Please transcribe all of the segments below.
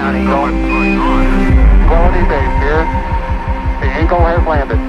Ground Eagle. What's going on? Quality base here. The Eagle has landed.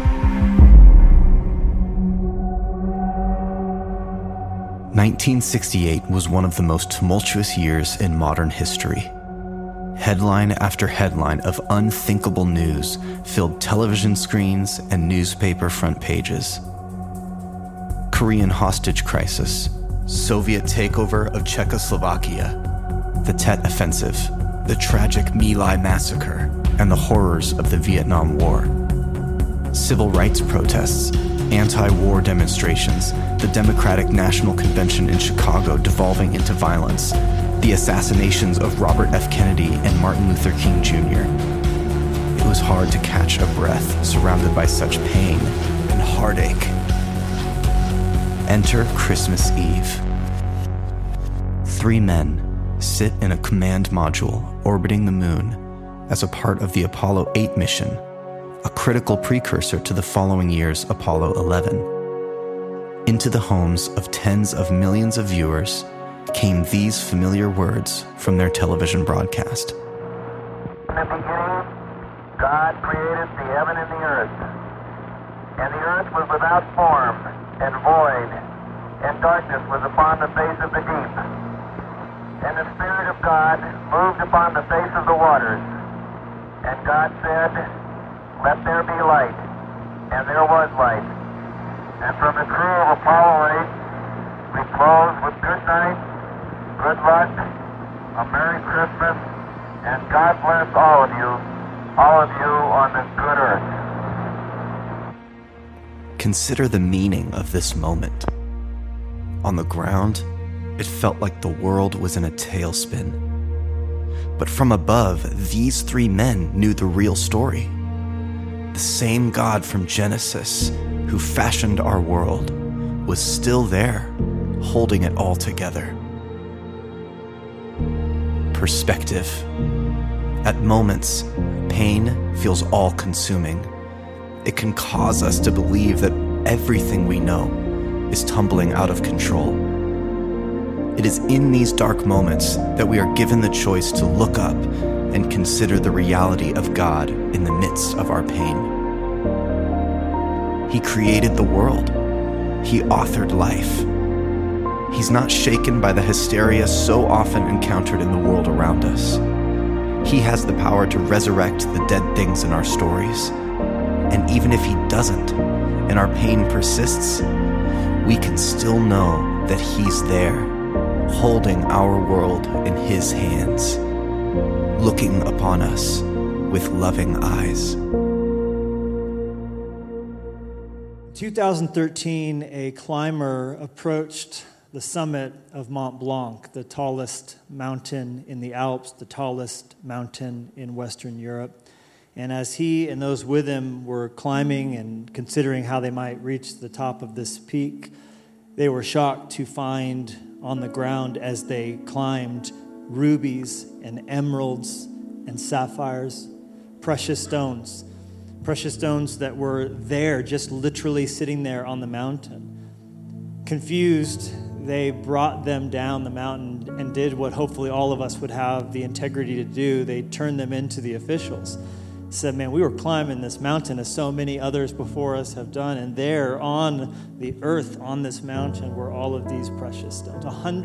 "1968 was one of the most tumultuous years in modern history. Headline after headline of unthinkable news filled television screens and newspaper front pages. Korean hostage crisis, Soviet takeover of Czechoslovakia, the Tet Offensive, the tragic My Lai massacre, and the horrors of the Vietnam War. Civil rights protests, anti-war demonstrations, the Democratic National Convention in Chicago devolving into violence, the assassinations of Robert F. Kennedy and Martin Luther King Jr. It was hard to catch a breath surrounded by such pain and heartache. Enter Christmas Eve. 3 men sit in a command module orbiting the moon as a part of the Apollo 8 mission, a critical precursor to the following year's Apollo 11. Into the homes of tens of millions of viewers came these familiar words from their television broadcast. In the beginning, God created the heaven and the earth. And the earth was without form and void, and darkness was upon the face of the deep. And the Spirit of God moved upon the face of the waters. And God said, "Let there be light." And there was light. And from the crew of Apollo 8, we close with good night, good luck, a Merry Christmas, and God bless all of you on this good earth. Consider the meaning of this moment. On the ground, it felt like the world was in a tailspin. But from above, these 3 men knew the real story. The same God from Genesis, who fashioned our world, was still there, holding it all together. Perspective. At moments, pain feels all-consuming. It can cause us to believe that everything we know is tumbling out of control. It is in these dark moments that we are given the choice to look up and consider the reality of God in the midst of our pain. He created the world. He authored life. He's not shaken by the hysteria so often encountered in the world around us. He has the power to resurrect the dead things in our stories. And even if he doesn't, and our pain persists, we can still know that he's there, holding our world in his hands, looking upon us with loving eyes. 2013, a climber approached the summit of Mont Blanc, the tallest mountain in the Alps, the tallest mountain in Western Europe. And as he and those with him were climbing and considering how they might reach the top of this peak, they were shocked to find on the ground as they climbed rubies and emeralds and sapphires, precious stones that were there, just literally sitting there on the mountain. Confused, they brought them down the mountain and did what hopefully all of us would have the integrity to do. They turned them into the officials. Said, man, we were climbing this mountain as so many others before us have done, and there on the earth, on this mountain, were all of these precious stones.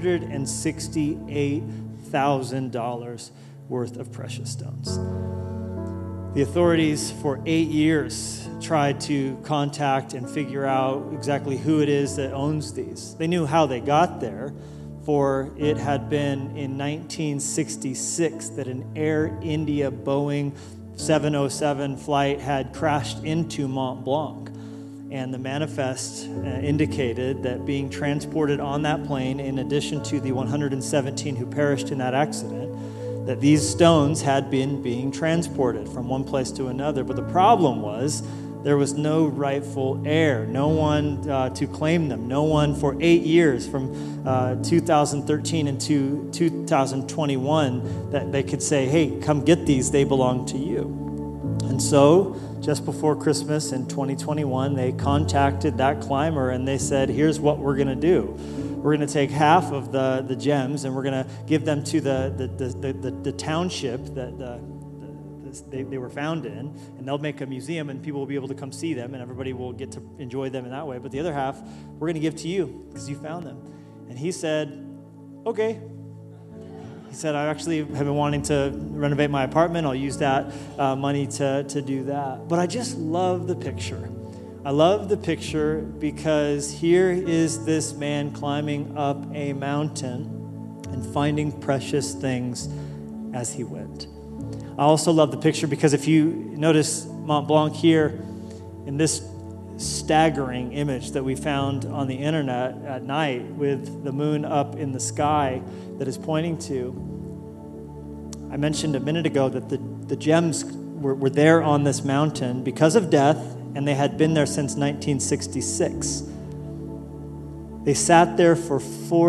$168,000 worth of precious stones. The authorities for 8 years tried to contact and figure out exactly who it is that owns these. They knew how they got there, for it had been in 1966 that an Air India Boeing 707 flight had crashed into Mont Blanc. And the manifest indicated that being transported on that plane, in addition to the 117 who perished in that accident, that these stones had been being transported from one place to another. But the problem was there was no rightful heir, no one to claim them, no one for 8 years, from 2013 into 2021, that they could say, hey, come get these, they belong to you. And so, just before Christmas in 2021, they contacted that climber and they said, here's what we're going to do. we're going to take half of the gems and we're going to give them to the township that they were found in, and they'll make a museum and people will be able to come see them and everybody will get to enjoy them in that way. But the other half, we're going to give to you because you found them. And he said, okay. He said, I actually have been wanting to renovate my apartment. I'll use that money to do that. But I just love the picture. I love the picture because here is this man climbing up a mountain and finding precious things as he went. I also love the picture because if you notice Mont Blanc here in this staggering image that we found on the internet at night with the moon up in the sky that is pointing to, I mentioned a minute ago that the gems were there on this mountain because of death, and they had been there since 1966. They sat there for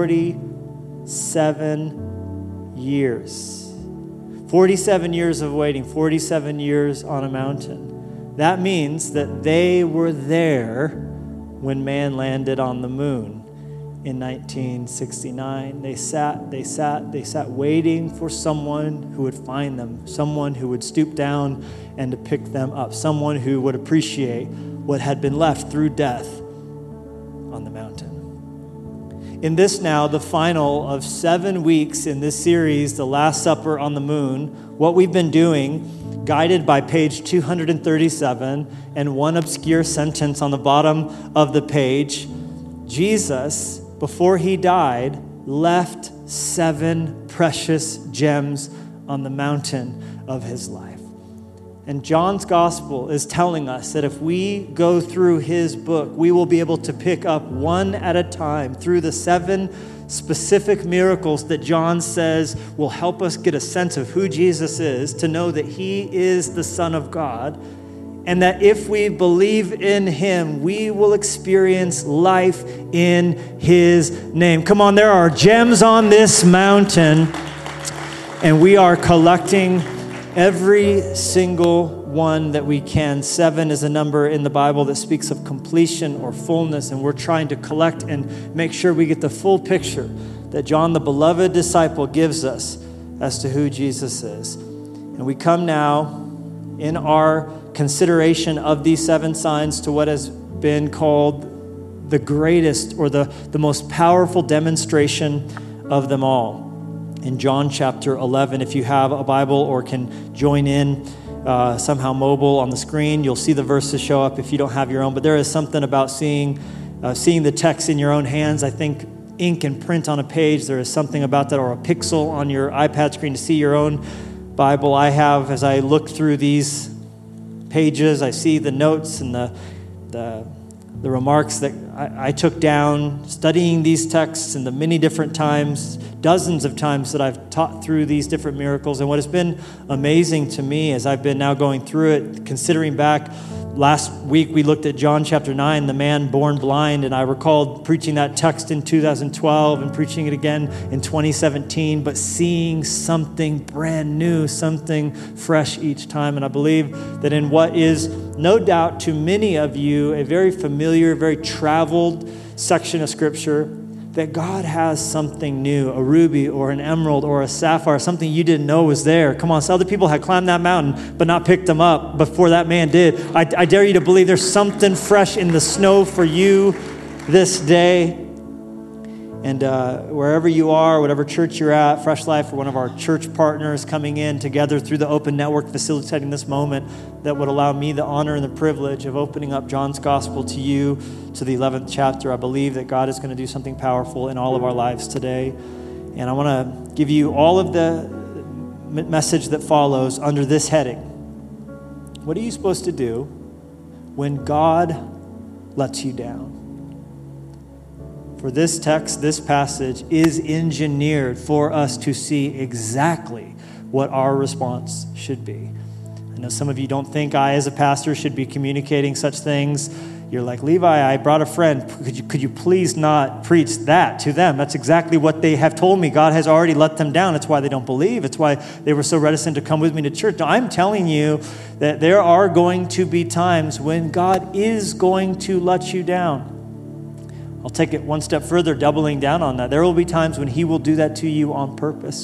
47 years. 47 years of waiting, 47 years on a mountain. That means that they were there when man landed on the moon in 1969. They sat waiting for someone who would find them, someone who would stoop down and to pick them up, someone who would appreciate what had been left through death on the mountain. In this now, the final of 7 weeks in this series, The Last Supper on the Moon, what we've been doing, guided by page 237 and one obscure sentence on the bottom of the page, Jesus, before he died, left 7 precious gems on the mountain of his life. And John's gospel is telling us that if we go through his book, we will be able to pick up one at a time through the 7 specific miracles that John says will help us get a sense of who Jesus is, to know that he is the Son of God, and that if we believe in him, we will experience life in his name. Come on, there are gems on this mountain, and we are collecting every single one that we can. 7 is a number in the Bible that speaks of completion or fullness, and we're trying to collect and make sure we get the full picture that John, the beloved disciple, gives us as to who Jesus is. And we come now in our consideration of these 7 signs to what has been called the greatest or the most powerful demonstration of them all. In John chapter 11, if you have a Bible or can join in somehow mobile on the screen, you'll see the verses show up if you don't have your own. But there is something about seeing the text in your own hands. I think ink and print on a page, there is something about that, or a pixel on your iPad screen to see your own Bible. I have, as I look through these pages, I see the notes and the remarks that I took down studying these texts and the many different times, dozens of times that I've taught through these different miracles. And what has been amazing to me as I've been now going through it, considering back, last week we looked at John chapter 9, the man born blind, and I recalled preaching that text in 2012 and preaching it again in 2017, but seeing something brand new, something fresh each time. And I believe that in what is no doubt to many of you a very familiar, very traveled section of Scripture, that God has something new, a ruby or an emerald or a sapphire, something you didn't know was there. Come on, so other people had climbed that mountain but not picked them up before that man did. I dare you to believe there's something fresh in the snow for you this day. And wherever you are, whatever church you're at, Fresh Life or one of our church partners coming in together through the Open Network, facilitating this moment that would allow me the honor and the privilege of opening up John's Gospel to you, to the 11th chapter. I believe that God is going to do something powerful in all of our lives today. And I want to give you all of the message that follows under this heading. What are you supposed to do when God lets you down? For this text, this passage is engineered for us to see exactly what our response should be. I know some of you don't think I, as a pastor, should be communicating such things. You're like, Levi, I brought a friend. Could you please not preach that to them? That's exactly what they have told me. God has already let them down. It's why they don't believe. It's why they were so reticent to come with me to church. No, I'm telling you that there are going to be times when God is going to let you down. I'll take it one step further, doubling down on that. There will be times when he will do that to you on purpose.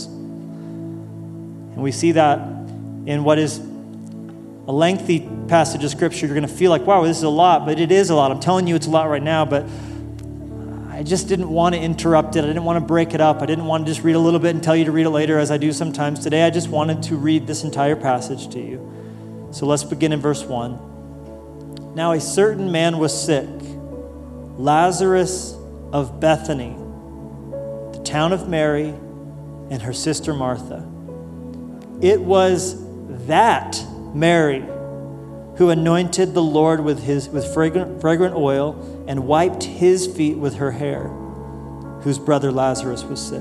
And we see that in what is a lengthy passage of Scripture. You're going to feel like, wow, this is a lot, but it is a lot. I'm telling you it's a lot right now, but I just didn't want to interrupt it. I didn't want to break it up. I didn't want to just read a little bit and tell you to read it later as I do sometimes. Today, I just wanted to read this entire passage to you. So let's begin in verse 1. Now a certain man was sick, Lazarus of Bethany, the town of Mary and her sister Martha. It was that Mary who anointed the Lord with fragrant oil and wiped his feet with her hair, whose brother Lazarus was sick.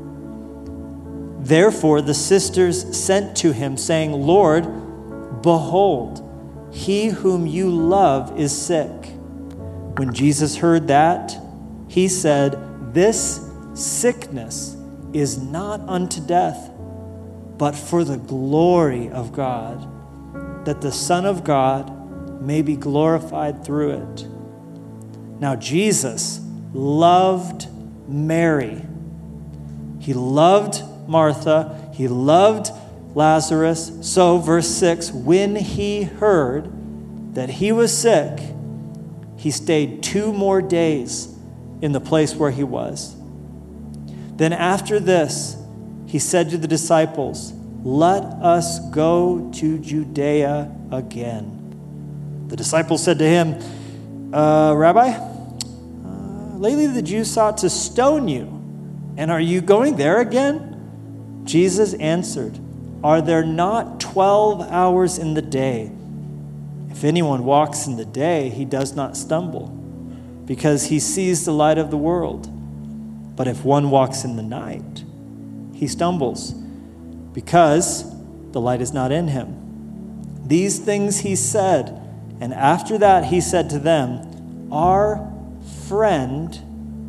Therefore the sisters sent to him, saying, Lord, behold, he whom you love is sick. When Jesus heard that, he said, this sickness is not unto death, but for the glory of God, that the Son of God may be glorified through it. Now Jesus loved Mary. He loved Martha. He loved Lazarus. So, verse 6, when he heard that he was sick, he stayed 2 more days in the place where he was. Then after this, he said to the disciples, let us go to Judea again. The disciples said to him, Rabbi, lately the Jews sought to stone you, and are you going there again? Jesus answered, are there not 12 hours in the day? If anyone walks in the day, he does not stumble, because he sees the light of the world. But if one walks in the night, he stumbles, because the light is not in him. These things he said, and after that he said to them, our friend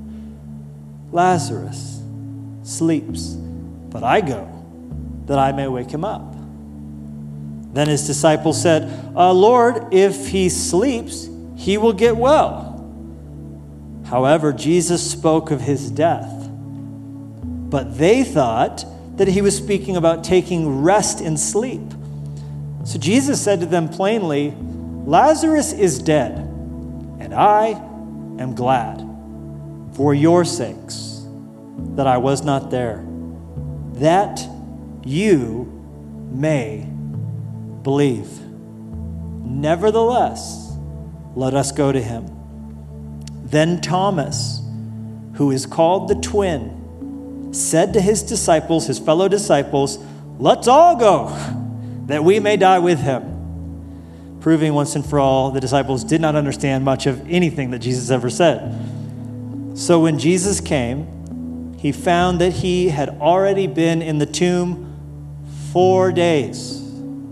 Lazarus sleeps, but I go that I may wake him up. Then his disciples said, Lord, if he sleeps, he will get well. However, Jesus spoke of his death, but they thought that he was speaking about taking rest in sleep. So Jesus said to them plainly, Lazarus is dead, and I am glad for your sakes that I was not there, that you may believe. Nevertheless, let us go to him. Then Thomas, who is called the twin, said to his disciples, his fellow disciples, let's all go, that we may die with him. Proving once and for all, the disciples did not understand much of anything that Jesus ever said. So when Jesus came, he found that he had already been in the tomb 4 days.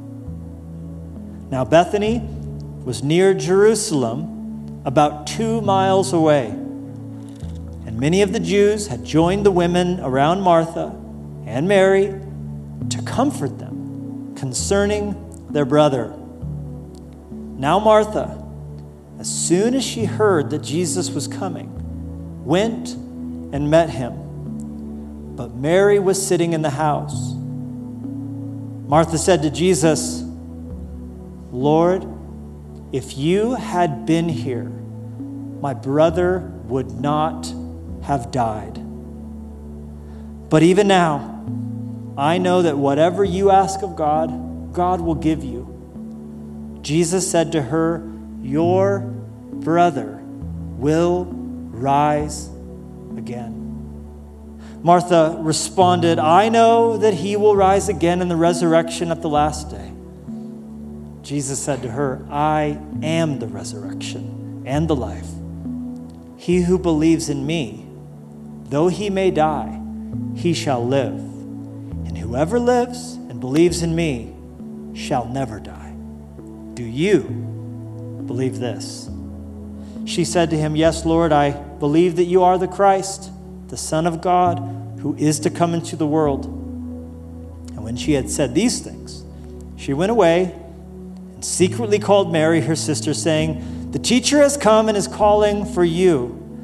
Now Bethany was near Jerusalem, about 2 miles away. And many of the Jews had joined the women around Martha and Mary to comfort them concerning their brother. Now Martha, as soon as she heard that Jesus was coming, went and met him. But Mary was sitting in the house. Martha said to Jesus, Lord, if you had been here, my brother would not have died. But even now, I know that whatever you ask of God, God will give you. Jesus said to her, your brother will rise again. Martha responded, I know that he will rise again in the resurrection at the last day. Jesus said to her, I am the resurrection and the life. He who believes in me, though he may die, he shall live. And whoever lives and believes in me shall never die. Do you believe this? She said to him, yes, Lord, I believe that you are the Christ, the Son of God, who is to come into the world. And when she had said these things, she went away and secretly called Mary, her sister, saying, the teacher has come and is calling for you.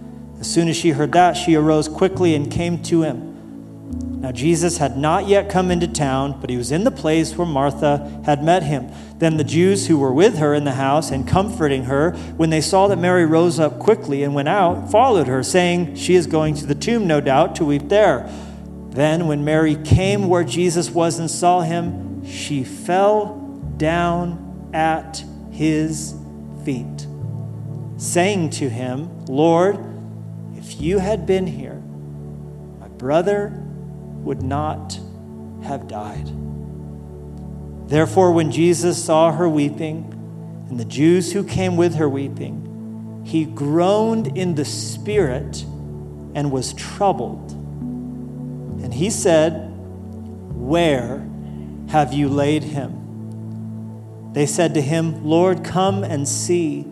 As soon as she heard that, she arose quickly and came to him. Now Jesus had not yet come into town, but he was in the place where Martha had met him. Then the Jews who were with her in the house and comforting her, when they saw that Mary rose up quickly and went out, followed her, saying, "She is going to the tomb, no doubt, to weep there." Then when Mary came where Jesus was and saw him, she fell down at his feet, saying to him, "Lord, if you had been here, my brother would not have died." Therefore, when Jesus saw her weeping, and the Jews who came with her weeping, he groaned in the spirit and was troubled. And he said, "Where have you laid him?" They said to him, "Lord, come and see."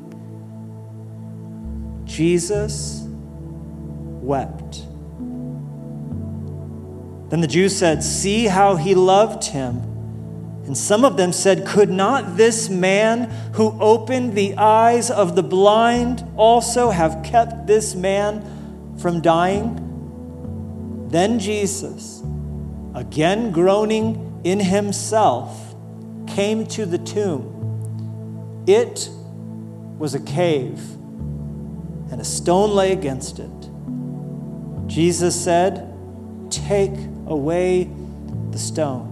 Jesus wept. Then the Jews said, "See how he loved him." And some of them said, "Could not this man who opened the eyes of the blind also have kept this man from dying?" Then Jesus, again groaning in himself, came to the tomb. It was a cave, and a stone lay against it. Jesus said, "Take away the stone."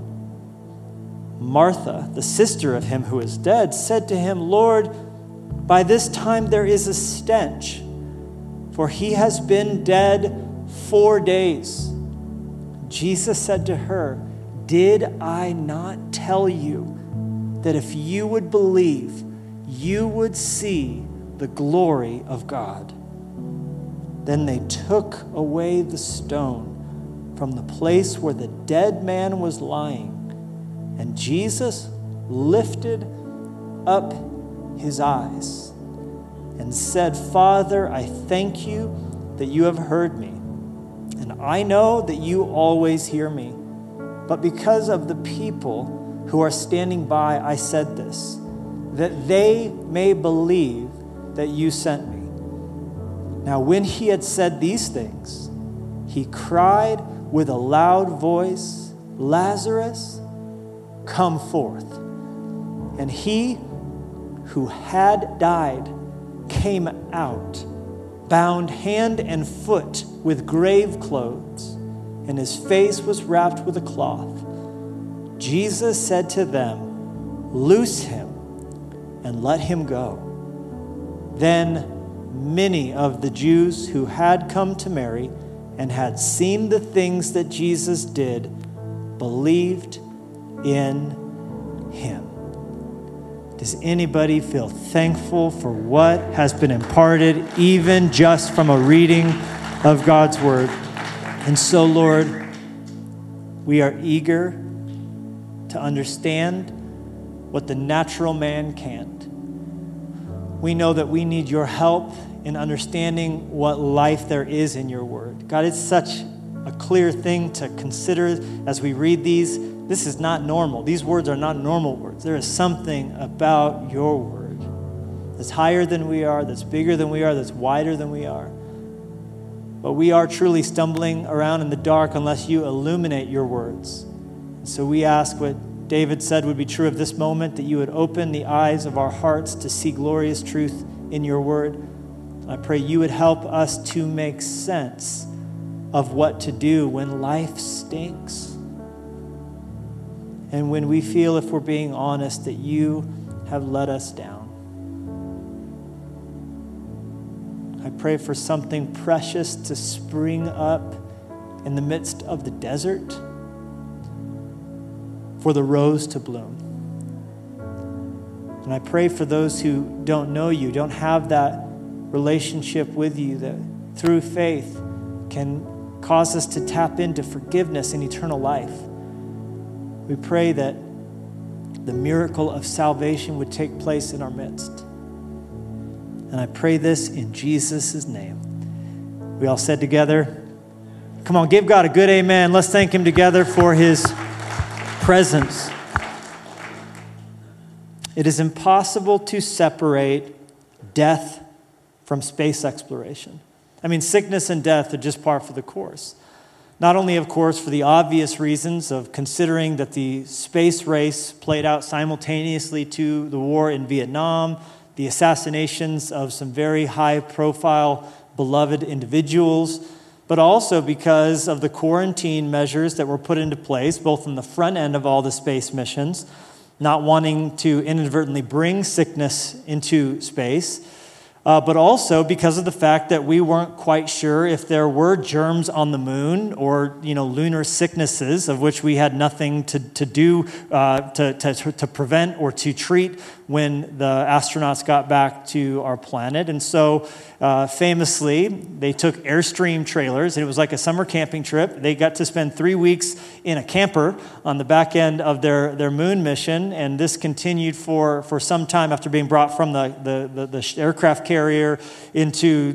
Martha, the sister of him who is dead, said to him, "Lord, by this time there is a stench, for he has been dead 4 days." Jesus said to her, "Did I not tell you that if you would believe, you would see the glory of God?" Then they took away the stone from the place where the dead man was lying. And Jesus lifted up his eyes and said, "Father, I thank you that you have heard me. And I know that you always hear me. But because of the people who are standing by, I said this, that they may believe that you sent me." Now when he had said these things, he cried with a loud voice, "Lazarus, come forth." And he who had died came out, bound hand and foot with grave clothes, and his face was wrapped with a cloth. Jesus said to them, "Loose him and let him go." Then many of the Jews who had come to Mary and had seen the things that Jesus did believed in him. Does anybody feel thankful for what has been imparted, even just from a reading of God's word? And so, Lord, we are eager to understand what the natural man can't. We know that we need your help in understanding what life there is in your word. God, it's such a clear thing to consider as we read these. This is not normal. These words are not normal words. There is something about your word that's higher than we are, that's bigger than we are, that's wider than we are. But we are truly stumbling around in the dark unless you illuminate your words. So we ask what David said would be true of this moment, that you would open the eyes of our hearts to see glorious truth in your word. I pray you would help us to make sense of what to do when life stinks. And when we feel, if we're being honest, that you have let us down. I pray for something precious to spring up in the midst of the desert, for the rose to bloom. And I pray for those who don't know you, don't have that relationship with you, that through faith can cause us to tap into forgiveness and eternal life. We pray that the miracle of salvation would take place in our midst. And I pray this in Jesus' name. We all said together, come on, give God a good amen. Let's thank him together for his presence. It is impossible to separate death from space exploration. I mean, sickness and death are just par for the course. Not only, of course, for the obvious reasons of considering that the space race played out simultaneously to the war in Vietnam, the assassinations of some very high-profile, beloved individuals, but also because of the quarantine measures that were put into place, both on the front end of all the space missions, not wanting to inadvertently bring sickness into space, but also because of the fact that we weren't quite sure if there were germs on the moon or, lunar sicknesses of which we had nothing to do to prevent or to treat when the astronauts got back to our planet. And so famously, they took Airstream trailers, and it was like a summer camping trip. They got to spend 3 weeks in a camper on the back end of their moon mission, and this continued for some time after being brought from the aircraft carrier into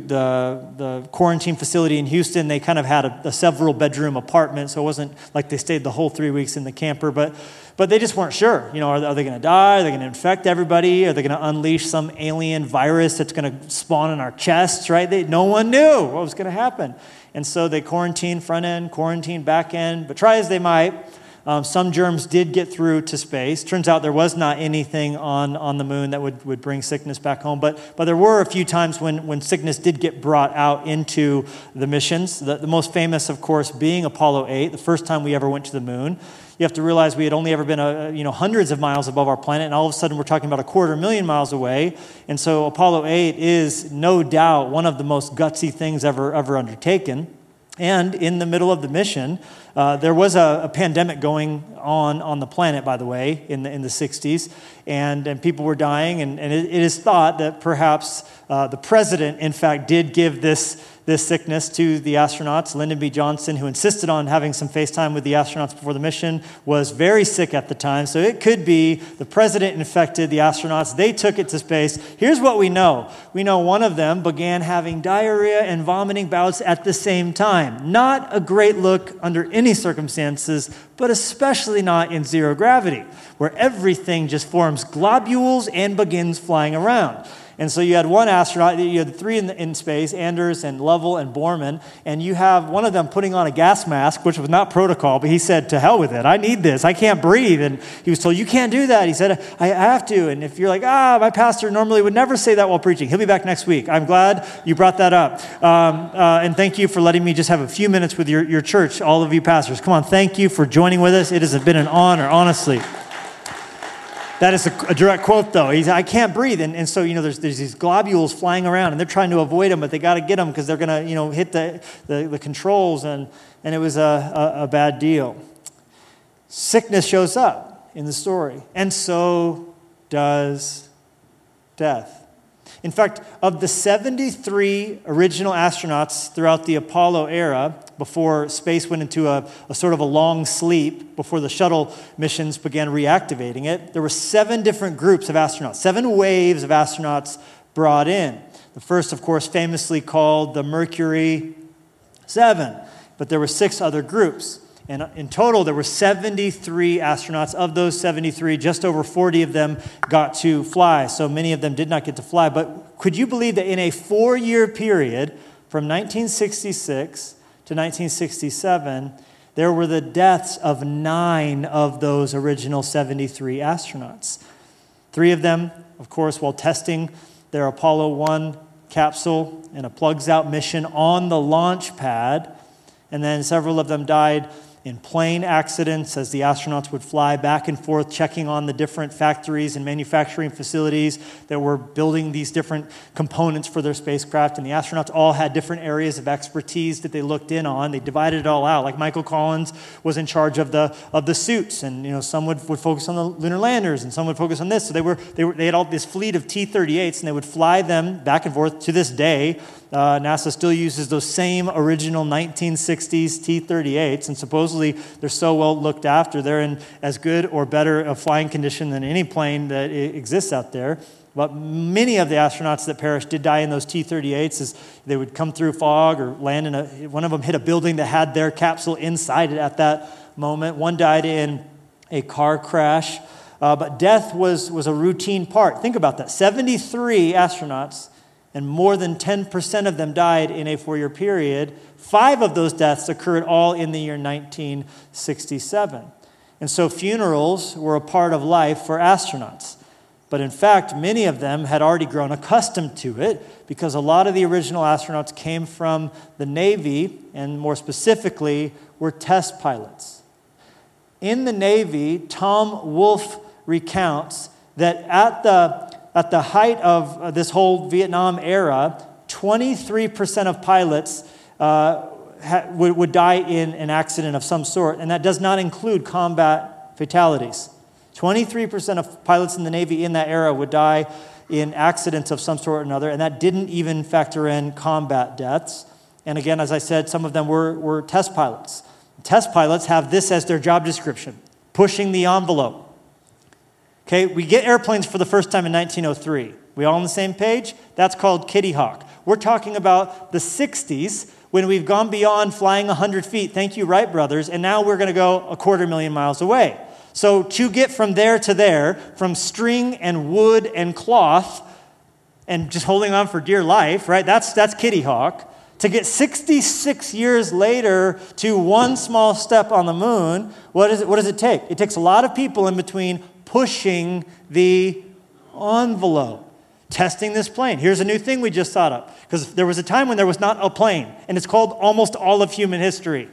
the quarantine facility in Houston. They kind of had a several bedroom apartment, so it wasn't like they stayed the whole 3 weeks in the camper, but they just weren't sure. Are they going to die? Are they going to infect everybody? Are they going to unleash some alien virus that's going to spawn in our chests, right? No one knew what was going to happen. And so they quarantined front end, quarantined back end, but try as they might, some germs did get through to space. Turns out there was not anything on the moon that would bring sickness back home, but there were a few times when sickness did get brought out into the missions. The most famous, of course, being Apollo 8, the first time we ever went to the moon. You have to realize we had only ever been hundreds of miles above our planet, and all of a sudden we're talking about 250,000 miles away. And so Apollo 8 is no doubt one of the most gutsy things ever undertaken. And in the middle of the mission, there was a pandemic going on the planet, by the way, in the 60s, and people were dying, and it is thought that perhaps the president, in fact, did give this sickness to the astronauts. Lyndon B. Johnson, who insisted on having some FaceTime with the astronauts before the mission, was very sick at the time, so it could be the president infected the astronauts. They took it to space. Here's what we know. We know one of them began having diarrhea and vomiting bouts at the same time. Not a great look under any circumstances, but especially not in zero gravity, where everything just forms globules and begins flying around. And so you had one astronaut, you had three in space, Anders and Lovell and Borman, and you have one of them putting on a gas mask, which was not protocol, but he said, to hell with it, I need this, I can't breathe. And he was told, you can't do that. He said, I have to. And if you're like, my pastor normally would never say that while preaching, he'll be back next week. I'm glad you brought that up. And thank you for letting me just have a few minutes with your church, all of you pastors. Come on, thank you for joining with us. It has been an honor, honestly. That is a direct quote, though. I can't breathe. And so, there's these globules flying around, and they're trying to avoid them, but they got to get them because they're going to, hit the controls, and it was a bad deal. Sickness shows up in the story, and so does death. In fact, of the 73 original astronauts throughout the Apollo era, before space went into a sort of a long sleep, before the shuttle missions began reactivating it, there were 7 different groups of astronauts, 7 waves of astronauts brought in. The first, of course, famously called the Mercury 7, but there were 6 other groups. And in total, there were 73 astronauts. Of those 73, just over 40 of them got to fly. So many of them did not get to fly. But could you believe that in a 4-year period, from 1966 to 1967, there were the deaths of 9 of those original 73 astronauts. 3 of them, of course, while testing their Apollo 1 capsule in a plugs-out mission on the launch pad. And then several of them died in plane accidents as the astronauts would fly back and forth, checking on the different factories and manufacturing facilities that were building these different components for their spacecraft. And the astronauts all had different areas of expertise that they looked in on. They divided it all out. Like Michael Collins was in charge of the suits, and some would focus on the lunar landers, and some would focus on this. So they had all this fleet of T-38s, and they would fly them back and forth to this day. NASA still uses those same original 1960s T-38s, and supposedly they're so well looked after. They're in as good or better a flying condition than any plane that exists out there. But many of the astronauts that perished did die in those T-38s as they would come through fog or land in one of them hit a building that had their capsule inside it at that moment. One died in a car crash. But death was a routine part. Think about that. 73 astronauts and more than 10% of them died in a 4-year period. 5 of those deaths occurred all in the year 1967. And so funerals were a part of life for astronauts. But in fact, many of them had already grown accustomed to it because a lot of the original astronauts came from the Navy, and more specifically, were test pilots. In the Navy, Tom Wolfe recounts that at the height of this whole Vietnam era, 23% of pilots would die in an accident of some sort, and that does not include combat fatalities. 23% of pilots in the Navy in that era would die in accidents of some sort or another, and that didn't even factor in combat deaths. And again, as I said, some of them were test pilots. Test pilots have this as their job description: pushing the envelope. Okay, we get airplanes for the first time in 1903. We all on the same page? That's called Kitty Hawk. We're talking about the 60s when we've gone beyond flying 100 feet. Thank you, Wright brothers. And now we're going to go 250,000 miles away. So to get from there to there, from string and wood and cloth, and just holding on for dear life, right? That's Kitty Hawk. To get 66 years later to one small step on the moon, what does it take? It takes a lot of people in between pushing the envelope, testing this plane. Here's a new thing we just thought of, because there was a time when there was not a plane, and it's called almost all of human history.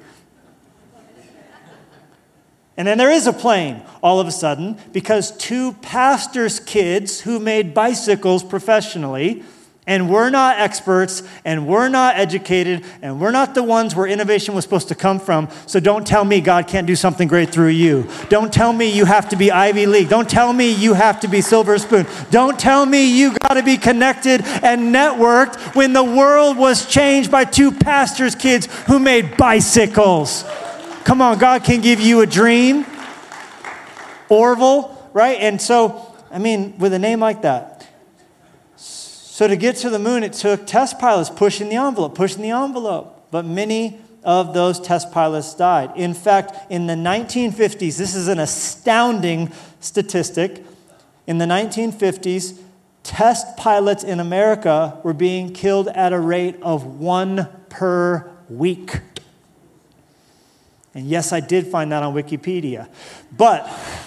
And then there is a plane all of a sudden because 2 pastors' kids who made bicycles professionally, and we're not experts, and we're not educated, and we're not the ones where innovation was supposed to come from. So don't tell me God can't do something great through you. Don't tell me you have to be Ivy League. Don't tell me you have to be Silver Spoon. Don't tell me you got to be connected and networked when the world was changed by 2 pastors' kids who made bicycles. Come on, God can give you a dream. Orville, right? And so, with a name like that. So to get to the moon, it took test pilots pushing the envelope. But many of those test pilots died. In fact, in the 1950s, this is an astounding statistic. In the 1950s, test pilots in America were being killed at a rate of 1 per week. And yes, I did find that on Wikipedia. But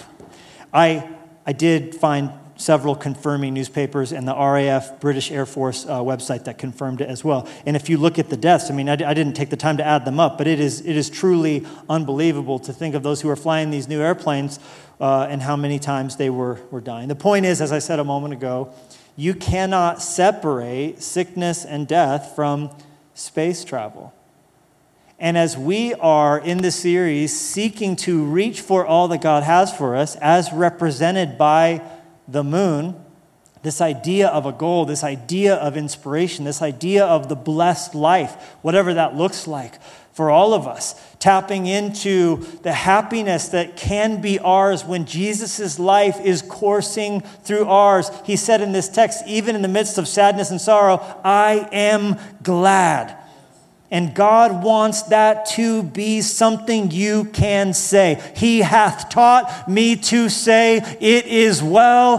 I did find several confirming newspapers and the RAF, British Air Force website that confirmed it as well. And if you look at the deaths, I didn't take the time to add them up, but it is truly unbelievable to think of those who are flying these new airplanes and how many times they were dying. The point is, as I said a moment ago, you cannot separate sickness and death from space travel. And as we are in this series seeking to reach for all that God has for us, as represented by the moon, this idea of a goal, this idea of inspiration, this idea of the blessed life, whatever that looks like for all of us, tapping into the happiness that can be ours when Jesus' life is coursing through ours. He said in this text, even in the midst of sadness and sorrow, I am glad. And God wants that to be something you can say. He hath taught me to say, it is well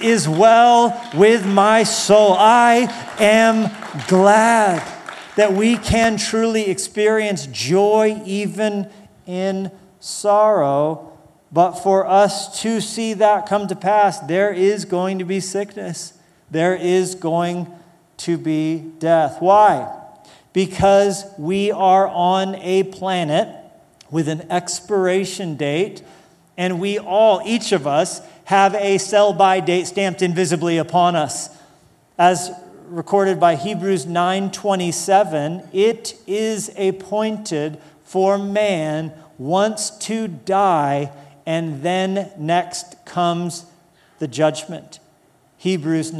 with my soul. I am glad that we can truly experience joy even in sorrow. But for us to see that come to pass, there is going to be sickness. There is going to be death. Why? Because we are on a planet with an expiration date, and we all, each of us, have a sell-by date stamped invisibly upon us. As recorded by Hebrews 9:27, it is appointed for man once to die, and then next comes the judgment. Hebrews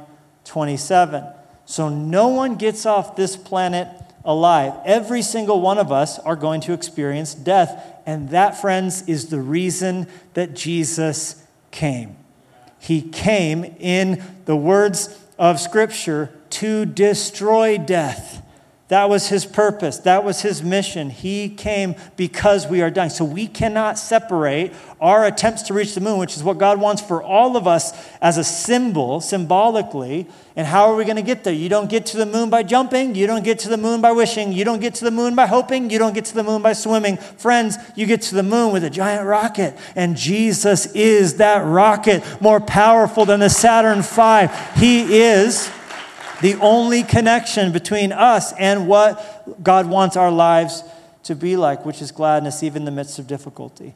9:27. So no one gets off this planet alive. Every single one of us are going to experience death. And that, friends, is the reason that Jesus came. He came, in the words of Scripture, to destroy death, That was his purpose. That was his mission. He came because we are dying. So we cannot separate our attempts to reach the moon, which is what God wants for all of us as a symbol, symbolically. And how are we going to get there? You don't get to the moon by jumping. You don't get to the moon by wishing. You don't get to the moon by hoping. You don't get to the moon by swimming. Friends, you get to the moon with a giant rocket. And Jesus is that rocket, more powerful than the Saturn V. He is the only connection between us and what God wants our lives to be like, which is gladness even in the midst of difficulty.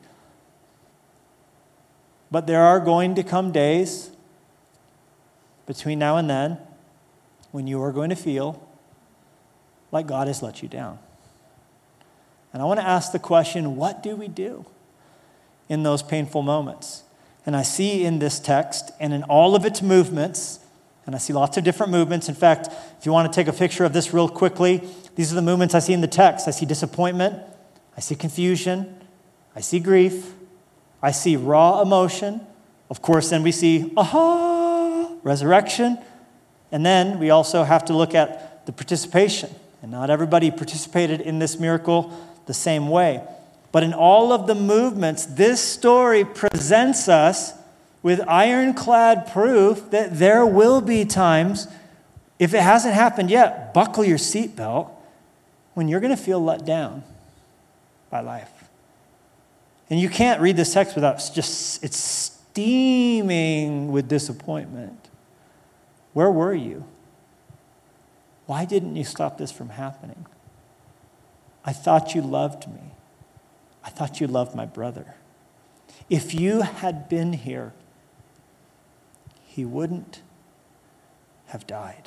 But there are going to come days between now and then when you are going to feel like God has let you down. And I want to ask the question, what do we do in those painful moments? And I see in this text and in all of its movements, and I see lots of different movements. In fact, if you want to take a picture of this real quickly, these are the movements I see in the text. I see disappointment. I see confusion. I see grief. I see raw emotion. Of course, then we see, resurrection. And then we also have to look at the participation. And not everybody participated in this miracle the same way. But in all of the movements, this story presents us with ironclad proof that there will be times, if it hasn't happened yet, buckle your seatbelt, when you're going to feel let down by life. And you can't read this text without it's steaming with disappointment. Where were you? Why didn't you stop this from happening? I thought you loved me. I thought you loved my brother. If you had been here, he wouldn't have died.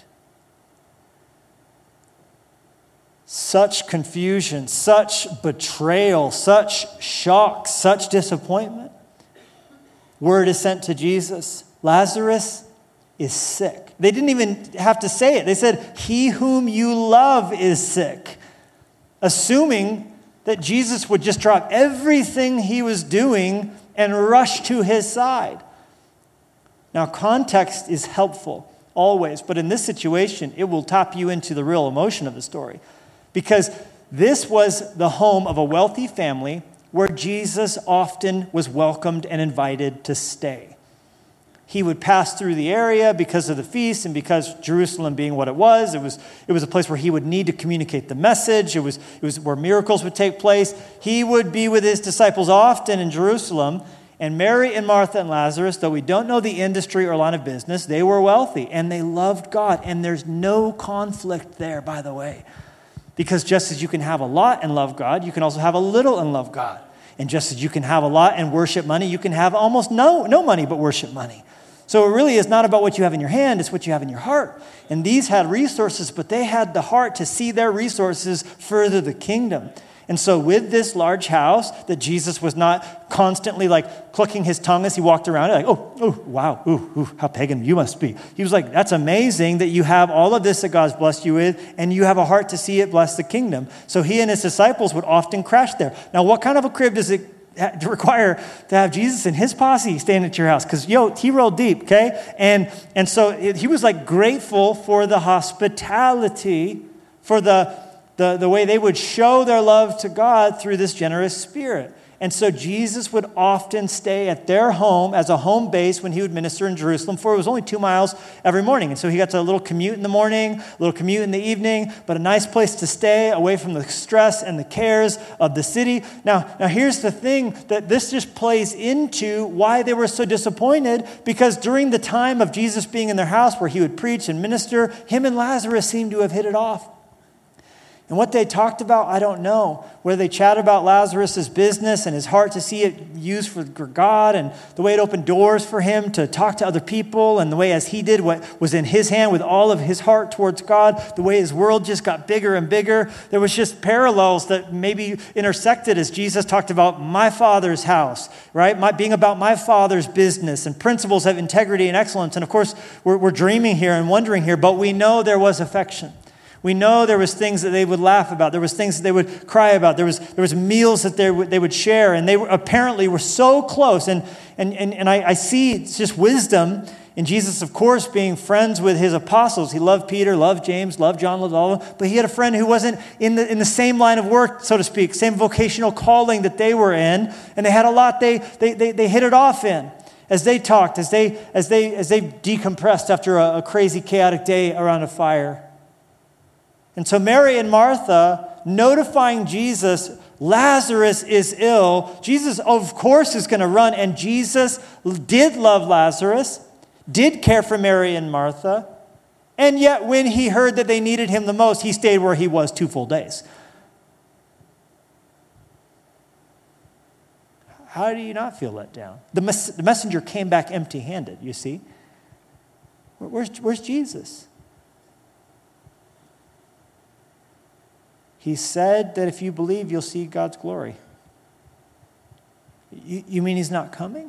Such confusion, such betrayal, such shock, such disappointment. Word is sent to Jesus. Lazarus is sick. They didn't even have to say it. They said, he whom you love is sick. Assuming that Jesus would just drop everything he was doing and rush to his side. Now, context is helpful, always, but in this situation, it will tap you into the real emotion of the story. Because this was the home of a wealthy family where Jesus often was welcomed and invited to stay. He would pass through the area because of the feast and because Jerusalem being what it was a place where he would need to communicate the message. It was where miracles would take place. He would be with his disciples often in Jerusalem. And Mary and Martha and Lazarus, though we don't know the industry or line of business, they were wealthy and they loved God. And there's no conflict there, by the way. Because just as you can have a lot and love God, you can also have a little and love God. And just as you can have a lot and worship money, you can have almost no money but worship money. So it really is not about what you have in your hand, it's what you have in your heart. And these had resources, but they had the heart to see their resources further the kingdom. And so with this large house that Jesus was not constantly like clucking his tongue as he walked around, like, wow, how pagan you must be. He was like, that's amazing that you have all of this that God's blessed you with, and you have a heart to see it bless the kingdom. So he and his disciples would often crash there. Now, what kind of a crib does it require to have Jesus and his posse staying at your house? Because, he rolled deep, okay? And so he was like grateful for the hospitality, for the way they would show their love to God through this generous spirit. And so Jesus would often stay at their home as a home base when he would minister in Jerusalem, for it was only 2 miles every morning. And so he got to a little commute in the morning, a little commute in the evening, but a nice place to stay away from the stress and the cares of the city. Now here's the thing, that this just plays into why they were so disappointed, because during the time of Jesus being in their house where he would preach and minister, him and Lazarus seemed to have hit it off. And what they talked about, I don't know. Whether they chatted about Lazarus' business and his heart to see it used for God, and the way it opened doors for him to talk to other people, and the way as he did what was in his hand with all of his heart towards God, the way his world just got bigger and bigger. There was just parallels that maybe intersected as Jesus talked about my Father's house, right? Being about my Father's business and principles of integrity and excellence. And of course, we're dreaming here and wondering here, but we know there was affection. We know there was things that they would laugh about. There was things that they would cry about. There was meals that they would share, and they apparently were so close. And I see it's just wisdom in Jesus, of course, being friends with his apostles. He loved Peter, loved James, loved John, loved all of them. But he had a friend who wasn't in the same line of work, so to speak, same vocational calling that they were in. And they had a lot they hit it off in as they talked, as they decompressed after a crazy, chaotic day around a fire. And so Mary and Martha notifying Jesus, Lazarus is ill. Jesus, of course, is going to run. And Jesus did love Lazarus, did care for Mary and Martha, and yet when he heard that they needed him the most, he stayed where he was 2 full days. How do you not feel let down? The messenger came back empty-handed, you see. Where's Jesus? He said that if you believe, you'll see God's glory. You mean he's not coming?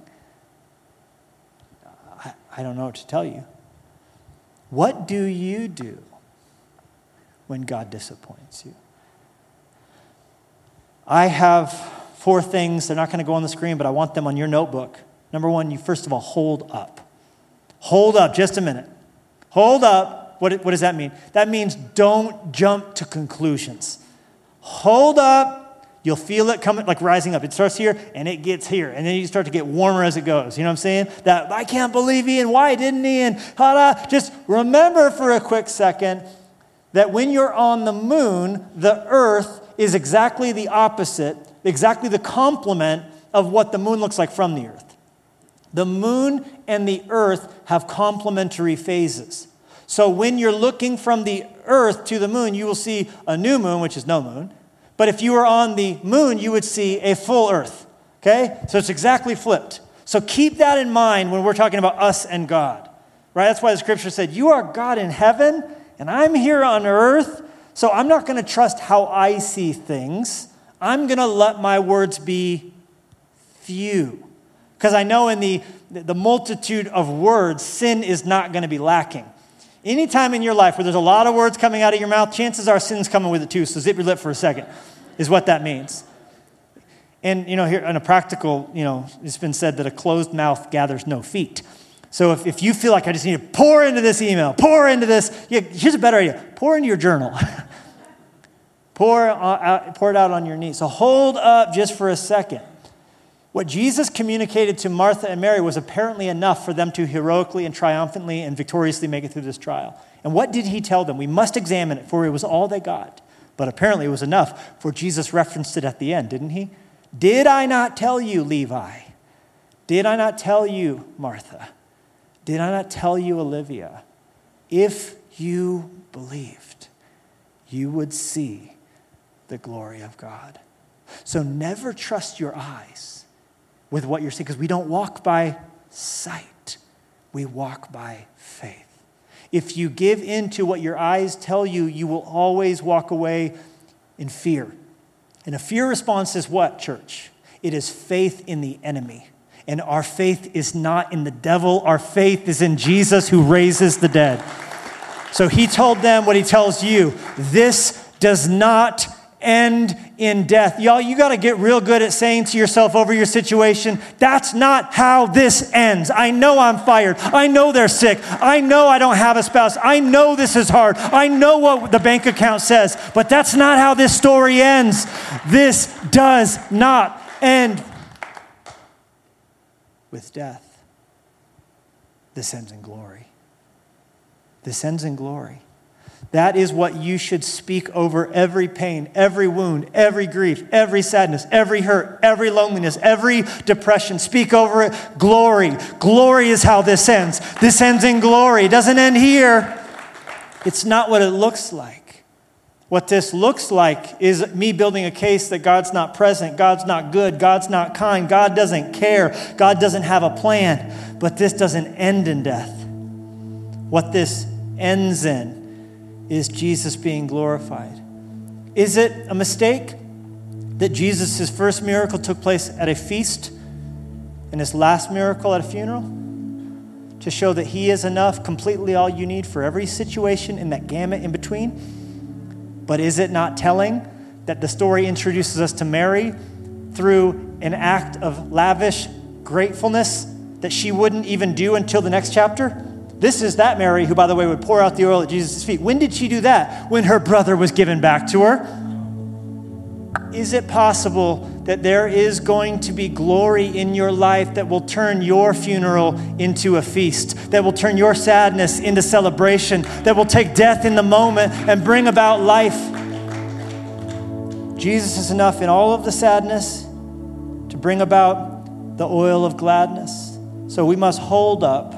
I don't know what to tell you. What do you do when God disappoints you? I have 4 things. They're not going to go on the screen, but I want them on your notebook. Number 1, you first of all, hold up. Hold up just a minute. Hold up. What does that mean? That means don't jump to conclusions. Hold up. You'll feel it coming, like rising up. It starts here, and it gets here. And then you start to get warmer as it goes. You know what I'm saying? That, I can't believe he, and why didn't he, and just remember for a quick second that when you're on the moon, the earth is exactly the opposite, exactly the complement of what the moon looks like from the earth. The moon and the earth have complementary phases. So when you're looking from the earth to the moon, you will see a new moon, which is no moon. But if you were on the moon, you would see a full earth, okay? So it's exactly flipped. So keep that in mind when we're talking about us and God, right? That's why the scripture said, you are God in heaven, and I'm here on earth, so I'm not going to trust how I see things. I'm going to let my words be few. Because I know in the multitude of words, sin is not going to be lacking. Anytime in your life where there's a lot of words coming out of your mouth, chances are sin's coming with it too, so zip your lip for a second, is what that means. And, here in a practical, it's been said that a closed mouth gathers no feet. So if you feel like I just need to pour into this email, pour into this, here's a better idea. Pour into your journal. Pour it out on your knees. So hold up just for a second. What Jesus communicated to Martha and Mary was apparently enough for them to heroically and triumphantly and victoriously make it through this trial. And what did he tell them? We must examine it, for it was all they got. But apparently it was enough, for Jesus referenced it at the end, didn't he? Did I not tell you, Levi? Did I not tell you, Martha? Did I not tell you, Olivia? If you believed, you would see the glory of God. So never trust your eyes with what you're seeing, because we don't walk by sight. We walk by faith. If you give in to what your eyes tell you, you will always walk away in fear. And a fear response is what, church? It is faith in the enemy. And our faith is not in the devil. Our faith is in Jesus who raises the dead. So he told them what he tells you. This does not end in death. Y'all, you got to get real good at saying to yourself over your situation, that's not how this ends. I know I'm fired. I know they're sick. I know I don't have a spouse. I know this is hard. I know what the bank account says, but that's not how this story ends. This does not end with death. This ends in glory. This ends in glory. That is what you should speak over every pain, every wound, every grief, every sadness, every hurt, every loneliness, every depression. Speak over it. Glory. Glory is how this ends. This ends in glory. It doesn't end here. It's not what it looks like. What this looks like is me building a case that God's not present, God's not good, God's not kind, God doesn't care, God doesn't have a plan. But this doesn't end in death. What this ends in is Jesus being glorified. Is it a mistake that Jesus' first miracle took place at a feast and his last miracle at a funeral? To show that he is enough, completely all you need for every situation in that gamut in between? But is it not telling that the story introduces us to Mary through an act of lavish gratefulness that she wouldn't even do until the next chapter? This is that Mary who, by the way, would pour out the oil at Jesus' feet. When did she do that? When her brother was given back to her. Is it possible that there is going to be glory in your life that will turn your funeral into a feast, that will turn your sadness into celebration, that will take death in the moment and bring about life? Jesus is enough in all of the sadness to bring about the oil of gladness. So we must hold up,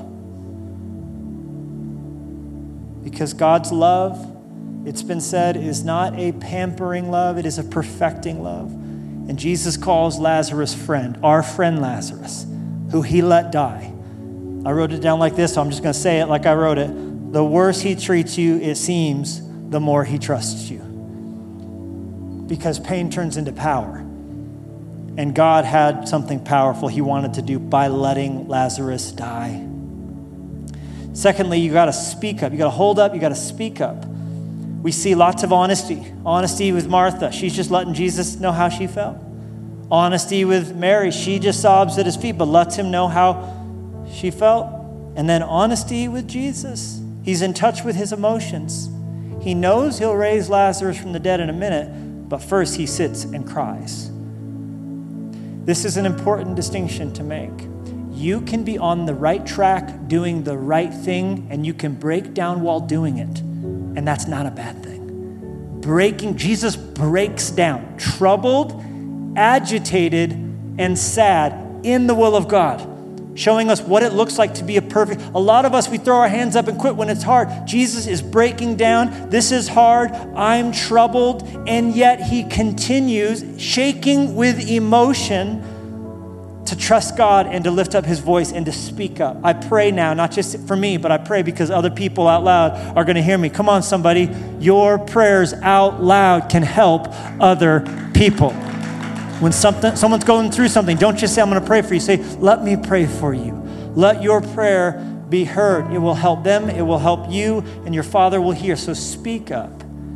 because God's love, it's been said, is not a pampering love, it is a perfecting love. And Jesus calls Lazarus friend, our friend Lazarus, who he let die. I wrote it down like this, so I'm just going to say it like I wrote it. The worse he treats you, it seems, the more he trusts you. Because pain turns into power. And God had something powerful he wanted to do by letting Lazarus die. Secondly, you got to speak up. You got to hold up. You got to speak up. We see lots of honesty. Honesty with Martha. She's just letting Jesus know how she felt. Honesty with Mary. She just sobs at his feet, but lets him know how she felt. And then honesty with Jesus. He's in touch with his emotions. He knows he'll raise Lazarus from the dead in a minute, but first he sits and cries. This is an important distinction to make. You can be on the right track doing the right thing, and you can break down while doing it. And that's not a bad thing. Jesus breaks down, troubled, agitated, and sad in the will of God, showing us what it looks like to be a perfect. A lot of us, we throw our hands up and quit when it's hard. Jesus is breaking down. This is hard. I'm troubled. And yet he continues, shaking with emotion, to trust God and to lift up his voice and to speak up. I pray now, not just for me, but I pray because other people out loud are going to hear me. Come on, somebody. Your prayers out loud can help other people. When someone's going through something, don't just say, I'm going to pray for you. Say, let me pray for you. Let your prayer be heard. It will help them. It will help you, and your Father will hear. So speak up.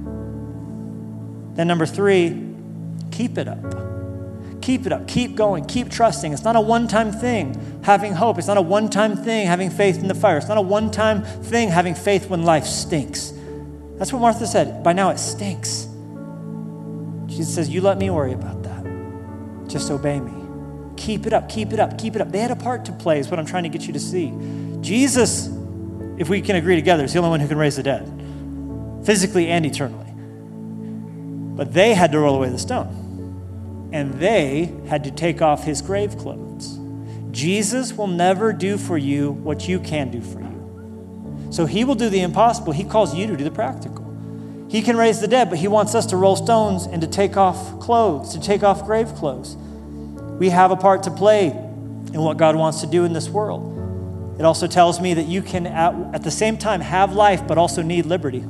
Then number 3, keep it up. Keep it up. Keep going. Keep trusting. It's not a one-time thing, having hope. It's not a one-time thing, having faith in the fire. It's not a one-time thing, having faith when life stinks. That's what Martha said. By now it stinks. Jesus says, you let me worry about that. Just obey me. Keep it up. Keep it up. Keep it up. They had a part to play is what I'm trying to get you to see. Jesus, if we can agree together, is the only one who can raise the dead, physically and eternally. But they had to roll away the stone. And they had to take off his grave clothes. Jesus will never do for you what you can do for you. So he will do the impossible. He calls you to do the practical. He can raise the dead, but he wants us to roll stones and to take off clothes, to take off grave clothes. We have a part to play in what God wants to do in this world. It also tells me that you can, at the same time, have life, but also need liberty.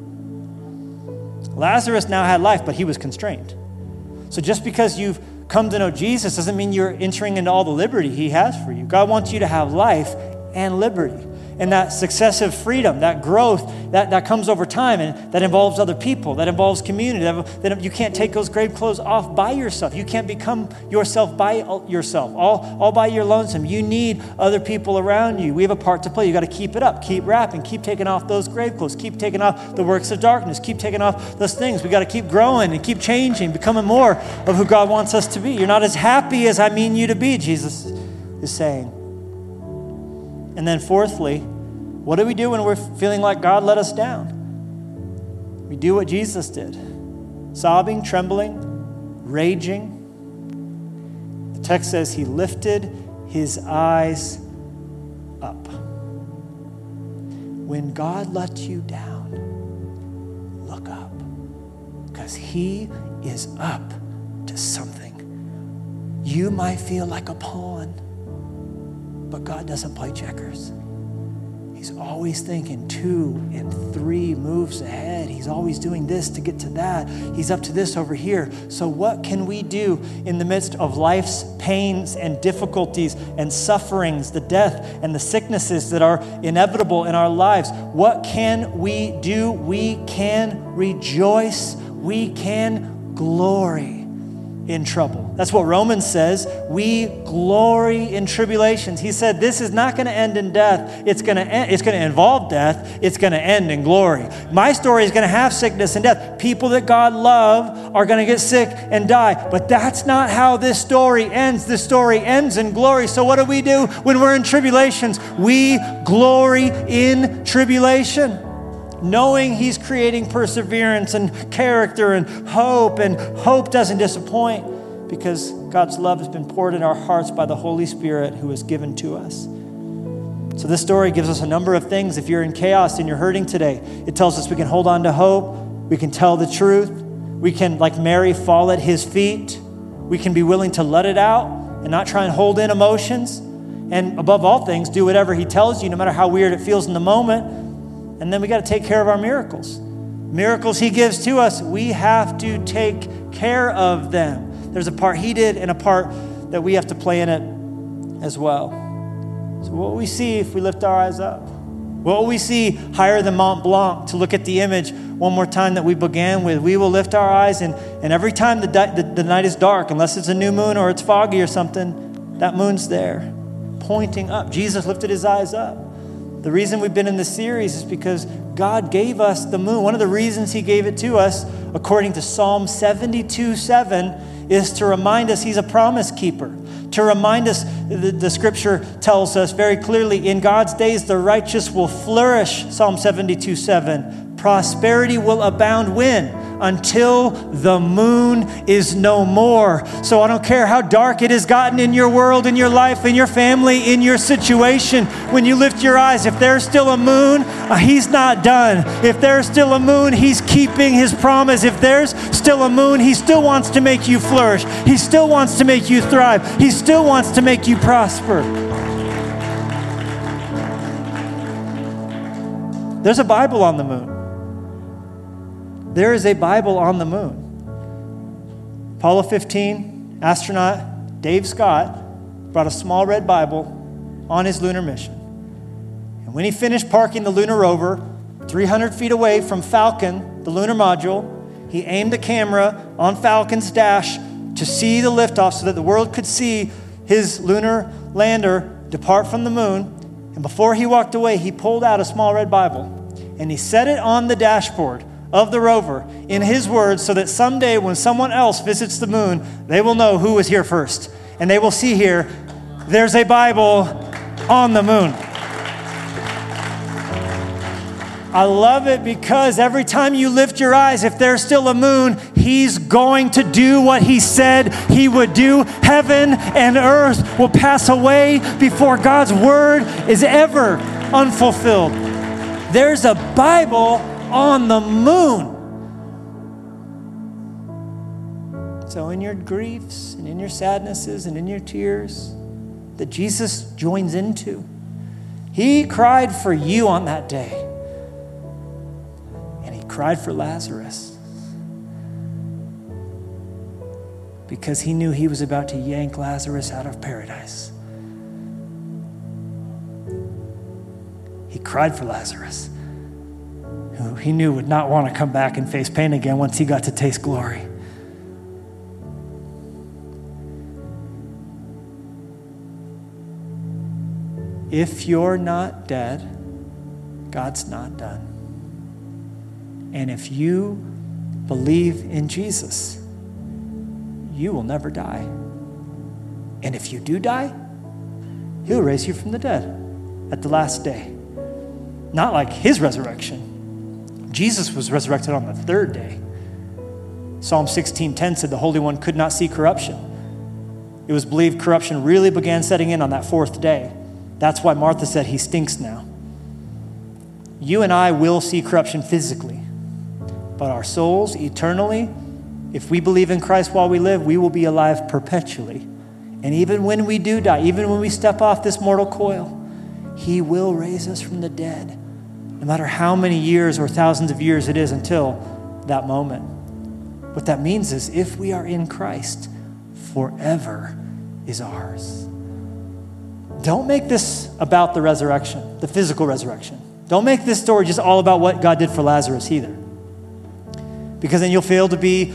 Lazarus now had life, but he was constrained. So just because you've come to know Jesus doesn't mean you're entering into all the liberty he has for you. God wants you to have life and liberty. And that successive freedom, that growth, that comes over time, and that involves other people, that involves community. That you can't take those grave clothes off by yourself. You can't become yourself by yourself, all by your lonesome. You need other people around you. We have a part to play. You got to keep it up, keep rapping, keep taking off those grave clothes, keep taking off the works of darkness, keep taking off those things. We got to keep growing and keep changing, becoming more of who God wants us to be. You're not as happy as I mean you to be, Jesus is saying. And then fourthly, what do we do when we're feeling like God let us down? We do what Jesus did. Sobbing, trembling, raging. The text says he lifted his eyes up. When God lets you down, look up. Because he is up to something. You might feel like a pawn, but God doesn't play checkers. He's always thinking 2 and 3 moves ahead. He's always doing this to get to that. He's up to this over here. So what can we do in the midst of life's pains and difficulties and sufferings, the death and the sicknesses that are inevitable in our lives? What can we do? We can rejoice. We can glory in trouble. That's what Romans says. We glory in tribulations. He said this is not going to end in death. It's going to involve death. It's going to end in glory. My story is going to have sickness and death. People that God love are going to get sick and die. But that's not how this story ends. This story ends in glory. So what do we do when we're in tribulations? We glory in tribulation, knowing He's creating perseverance and character and hope doesn't disappoint because God's love has been poured in our hearts by the Holy Spirit who is given to us. So this story gives us a number of things. If you're in chaos and you're hurting today, it tells us we can hold on to hope, we can tell the truth, we can, like Mary, fall at His feet, we can be willing to let it out and not try and hold in emotions, and above all things, do whatever He tells you, no matter how weird it feels in the moment. And then we got to take care of our miracles. Miracles He gives to us, we have to take care of them. There's a part He did and a part that we have to play in it as well. So what will we see if we lift our eyes up? What will we see higher than Mont Blanc? To look at the image one more time that we began with. We will lift our eyes, and every time the night is dark, unless it's a new moon or it's foggy or something, that moon's there, pointing up. Jesus lifted His eyes up. The reason we've been in this series is because God gave us the moon. One of the reasons He gave it to us, according to Psalm 72:7, is to remind us He's a promise keeper. To remind us, the scripture tells us very clearly, in God's days the righteous will flourish, Psalm 72:7. Prosperity will abound when? Until the moon is no more. So I don't care how dark it has gotten in your world, in your life, in your family, in your situation. When you lift your eyes, if there's still a moon, He's not done. If there's still a moon, He's keeping His promise. If there's still a moon, He still wants to make you flourish. He still wants to make you thrive. He still wants to make you prosper. There's a Bible on the moon. There is a Bible on the moon. Apollo 15, astronaut Dave Scott brought a small red Bible on his lunar mission. And when he finished parking the lunar rover 300 feet away from Falcon, the lunar module, he aimed the camera on Falcon's dash to see the liftoff so that the world could see his lunar lander depart from the moon. And before he walked away, he pulled out a small red Bible and he set it on the dashboard of the rover in his words so that someday when someone else visits the moon, they will know who was here first. And they will see here, there's a Bible on the moon. I love it because every time you lift your eyes, if there's still a moon, He's going to do what He said He would do. Heaven and earth will pass away before God's word is ever unfulfilled. There's a Bible on the moon. So in your griefs and in your sadnesses and in your tears that Jesus joins into, He cried for you on that day. And He cried for Lazarus because He knew He was about to yank Lazarus out of paradise. He cried for Lazarus, who He knew would not want to come back and face pain again once he got to taste glory. If you're not dead, God's not done. And if you believe in Jesus, you will never die. And if you do die, He'll raise you from the dead at the last day. Not like His resurrection. Jesus was resurrected on the third day. Psalm 16:10 said the Holy One could not see corruption. It was believed corruption really began setting in on that fourth day. That's why Martha said, He stinks now. You and I will see corruption physically, but our souls eternally, if we believe in Christ while we live, we will be alive perpetually. And even when we do die, even when we step off this mortal coil, he will raise us from the dead, no matter how many years or thousands of years it is until that moment. What that means is if we are in Christ, forever is ours. Don't make this about the resurrection, the physical resurrection. Don't make this story just all about what God did for Lazarus either. Because then you'll fail to be,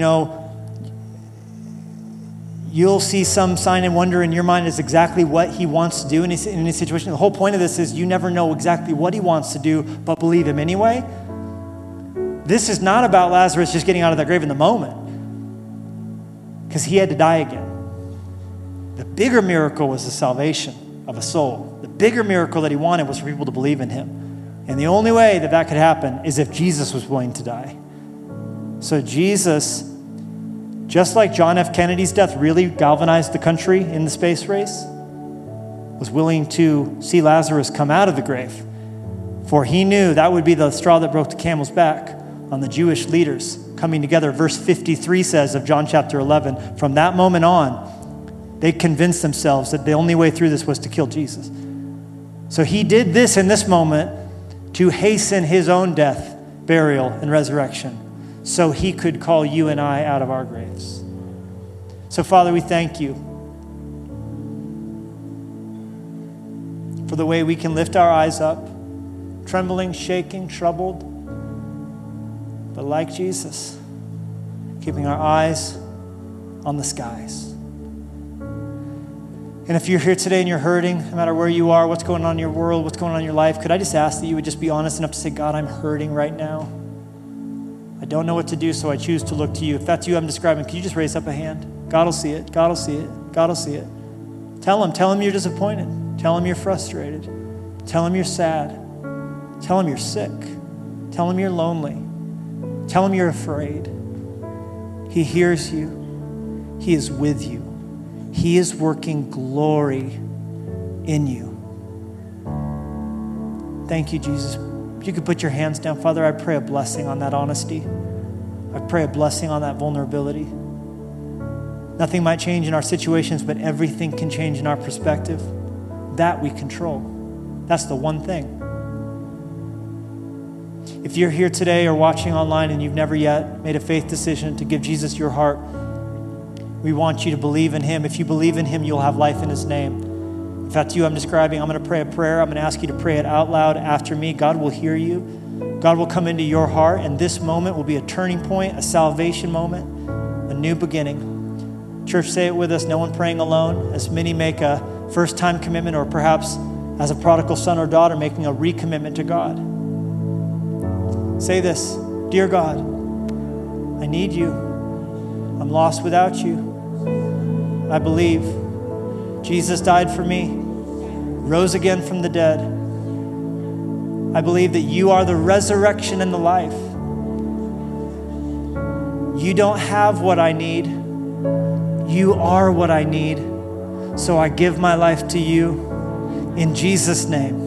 you'll see some sign and wonder in your mind is exactly what he wants to do in a situation. The whole point of this is you never know exactly what he wants to do, but believe him anyway. This is not about Lazarus just getting out of that grave in the moment, because he had to die again. The bigger miracle was the salvation of a soul. The bigger miracle that he wanted was for people to believe in him. And the only way that that could happen is if Jesus was willing to die. So Jesus, just like John F. Kennedy's death really galvanized the country in the space race, was willing to see Lazarus come out of the grave. For he knew that would be the straw that broke the camel's back on the Jewish leaders coming together. Verse 53 says of John chapter 11, from that moment on, they convinced themselves that the only way through this was to kill Jesus. So he did this in this moment to hasten his own death, burial, and resurrection, so he could call you and I out of our graves. So Father, we thank you for the way we can lift our eyes up, trembling, shaking, troubled, but like Jesus, keeping our eyes on the skies. And if you're here today and you're hurting, no matter where you are, what's going on in your world, what's going on in your life, could I just ask that you would just be honest enough to say, God, I'm hurting right now. I don't know what to do, so I choose to look to you. If that's you I'm describing, could you just raise up a hand? God will see it. God will see it. God will see it. Tell him you're disappointed. Tell him you're frustrated. Tell him you're sad. Tell him you're sick. Tell him you're lonely. Tell him you're afraid. He hears you. He is with you. He is working glory in you. Thank you, Jesus. If you could put your hands down, Father, I pray a blessing on that honesty. I pray a blessing on that vulnerability. Nothing might change in our situations, but everything can change in our perspective. That we control. That's the one thing. If you're here today or watching online and you've never yet made a faith decision to give Jesus your heart, we want you to believe in him. If you believe in him, you'll have life in his name. If that's you I'm describing, I'm going to pray a prayer. I'm going to ask you to pray it out loud after me. God will hear you. God will come into your heart, and this moment will be a turning point, a salvation moment, a new beginning. Church, say it with us. No one praying alone. As many make a first-time commitment, or perhaps as a prodigal son or daughter making a recommitment to God. Say this: Dear God, I need you. I'm lost without you. I believe Jesus died for me, rose again from the dead. I believe that you are the resurrection and the life. You don't have what I need. You are what I need. So I give my life to you in Jesus' name.